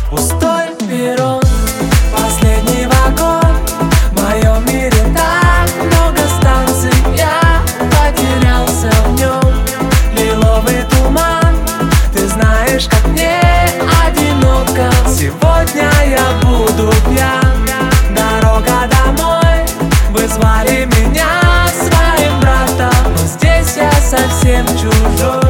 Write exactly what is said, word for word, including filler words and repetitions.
Пустой перрон, последний вагон. В моем мире так много станций, я потерялся в нем. Лиловый туман, ты знаешь, как мне одиноко. Сегодня я буду пьян. Дорога домой, вы звали меня своим братом, но здесь я совсем чужой.